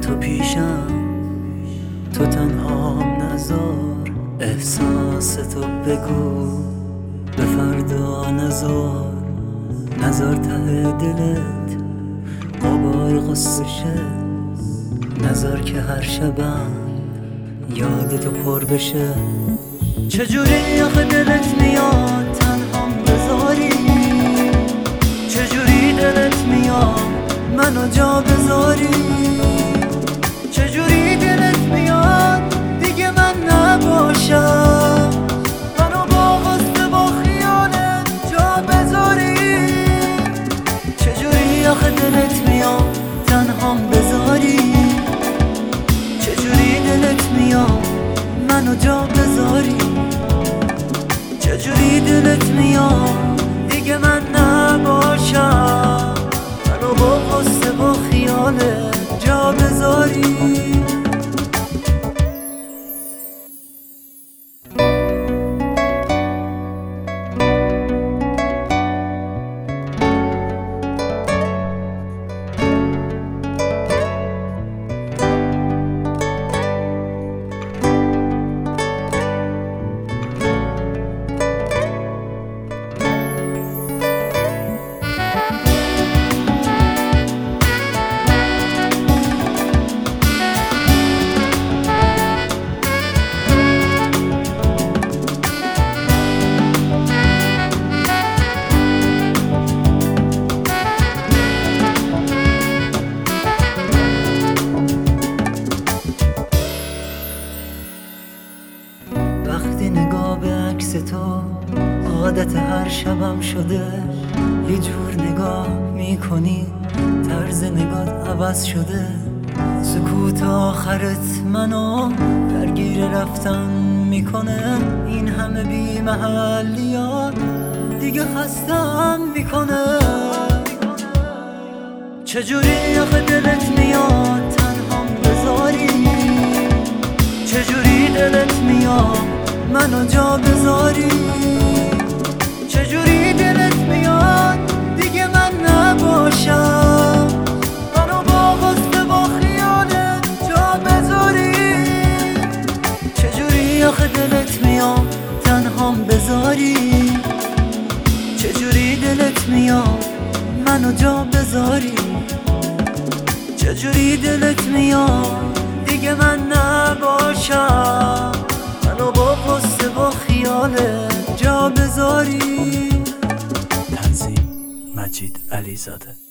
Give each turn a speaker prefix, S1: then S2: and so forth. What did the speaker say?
S1: تو پیشم، تو تنهام نذار، احساس تو بگو به فردا نذار ته دلت قبای غصه شه، نذار که هر شبم یاد تو پر بشه. چجوری آخه دلت میاد تنهام بذاری، چجوری دلت میاد منو جا بذاری، چجوری دلت میاد دیگه من نباشم، منو با غصه با خیالت جا بذاری. چجوری آخه دلت میاد تنهام بذاری، چجوری دلت میاد منو جا بذاری، چجوری دلت میاد دیگه من نباشم، منو با غصه با خیالت جا بذاری. وقتی نگاه به عکس تو عادت هر شبم شده، یه جور نگاه میکنی طرز نگات عوض شده، سکوت آخرت منو درگیر رفتن میکنه، این همه بی محلیات دیگه خستم میکنه. چجوری آخه دلت میاد تنهام بذاری، چجوری دلت میاد منو جا بذاری، چجوری دلت میاد دیگه من نباشم، منو با غصه با خیالت جا بذاری. چجوری آخه دلت میاد تنهام بذاری، چجوری دلت میاد منو جا بذاری، چجوری دلت میاد دیگه من نباشم، منو با غصه با خیالت جا بذاری. تنظیم مجید علیزاده.